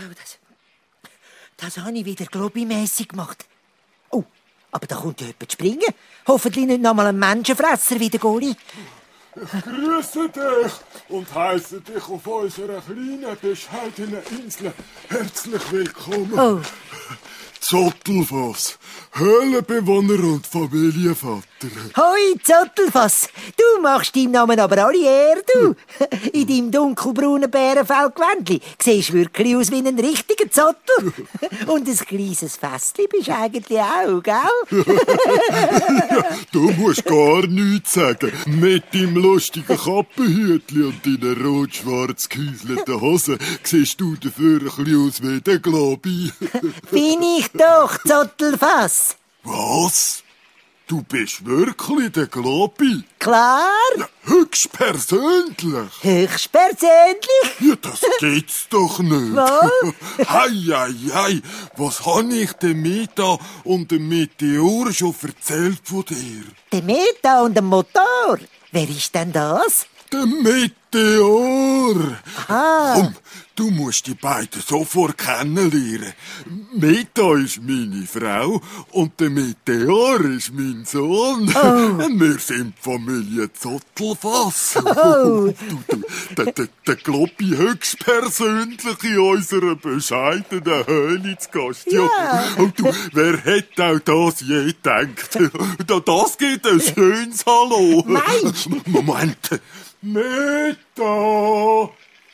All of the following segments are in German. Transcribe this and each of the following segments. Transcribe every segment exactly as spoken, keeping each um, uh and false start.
Das, das habe ich wieder globimässig gemacht. Oh, aber da kommt ja jemand springen. Hoffentlich nicht noch mal ein Menschenfresser wie der Goli. Ich grüße dich und heisse dich auf unserer kleinen, bescheidenen Insel herzlich willkommen. Oh. Zottelfass, Höhlenbewohner und Familienvater. Hoi, Zottelfass. Du machst deinem Namen aber alle Ehre, du. In deinem dunkelbraunen Bärenfellgewändli siehst wirklich aus wie ein richtiger Zottel. Und ein kleines Fässchen bist du eigentlich auch, gell? Ja, du musst gar nichts sagen. Mit deinem lustigen Kappenhütli und deinen rot-schwarz gehäuselten Hosen siehst du dafür ein bisschen aus wie der Globi. Bin ich doch, Zottelfass. Was? Du bist wirklich der Globi? Klar. Ja, höchstpersönlich. Höchstpersönlich. Ja, das gibt's doch nicht. Was? Hei, hei, hei. Was habe ich dem Meta und dem Meteor schon erzählt von dir? Der Meta und der Motor. Wer ist denn das? Der Meteor. Ah. Komm, du musst die beiden sofort kennenlernen. Meta ist meine Frau und der Meteor ist mein Sohn. Oh. Wir sind die Familie Zottelfass. Oh. Du, du, der, der, der Globi höchstpersönlich in unserer bescheidenen Höhle zu Gast. Ja. Und du, wer hätte auch das je gedacht? Das gibt ein schönes Hallo. Meinst du? Moment. Meta!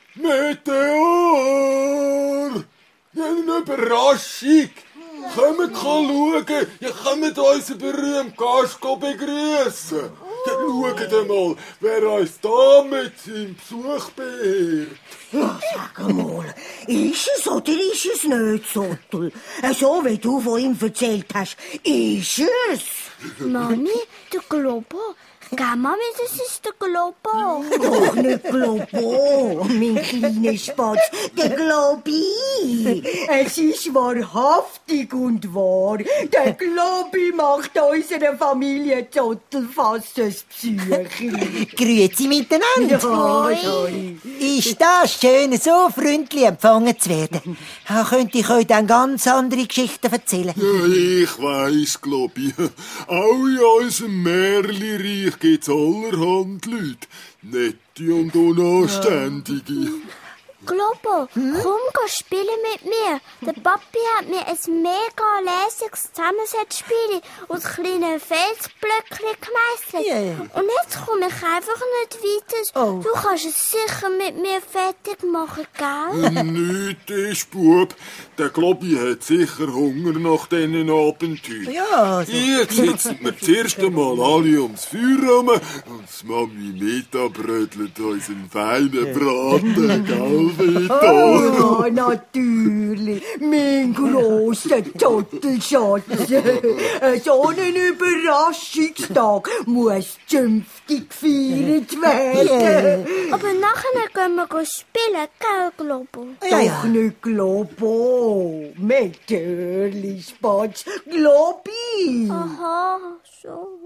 Meteor! Ja, eine Überraschung! Kommt schauen! Ja, kommt unseren berühmten Gast begrüßen! Ja, schaut mal, wer uns da mit seinem Besuch beehrt. Ja, sag mal, ist es oder ist es nicht, Zottel? So wie du von ihm erzählt hast, ist es? Mami, der Globo. Gell, Mami, das ist der Globo. Doch nicht Globo, mein kleiner Spatz, der Globi. Es ist wahrhaftig und wahr. Der Globi macht unserer Familie Zottelfass ein Psyche. Grüezi miteinander. Ja, sorry. Ist das schön, so freundlich empfangen zu werden. Da könnte ich euch dann ganz andere Geschichten erzählen. Ja, ich weiss, Globi. Auch in unserem Märchenreich gibt's allerhand Leute. Nette und unanständige. Globo, komm, geh spielen mit mir. Der Papi hat mir ein mega lässiges Zusammensetzspiel aus kleinen Felsblöckchen gemeißelt. Yeah. Und jetzt komme ich einfach nicht weiter. Oh. Du kannst es sicher mit mir fertig machen, gell? Nichts ist, Bub. Der Globi hat sicher Hunger nach diesen Abenteuern. Ja, so. Jetzt sitzen wir zuerst einmal alle ums Feuer rum und die Mami Meta brödelt uns einen feinen Braten, gell, Meta? Oh, ja, natürlich. Mein grosser Zottelschatz. So einen Überraschungstag muss zünftig gefeiert werden. Aber nachher gehen wir spielen, gell, Globo? Ja, ja. Doch nicht Globo. Metörli, Spatz, Globi. Aha, so.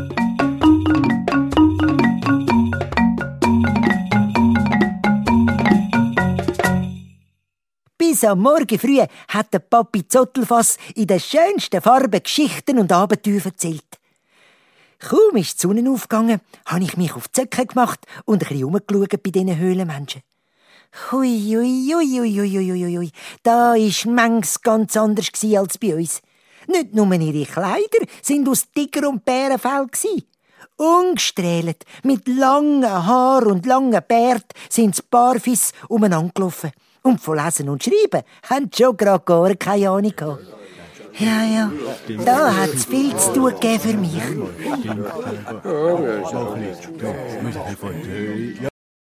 Bis am Morgen früh hat der Papi Zottelfass in den schönsten Farben Geschichten und Abenteuer erzählt. Kaum ist die Sonne aufgegangen, habe ich mich auf die Zöcke gemacht und ein bisschen rumgeschaut bei diesen Höhlenmenschen. Hui, hui, hui, hui, hui, hui, hui. Da war manches ganz anders als bei uns. Nicht nur ihre Kleider sind aus Tiger- und Bärenfell. Ungestrählt, mit langen Haaren und langen Bärten sind sie barfuß umeinander gelaufen. Und von Lesen und Schreiben haben sie schon gerade gar keine Ahnung gehabt. Ja, ja, da hat es viel zu tun gegeben für mich.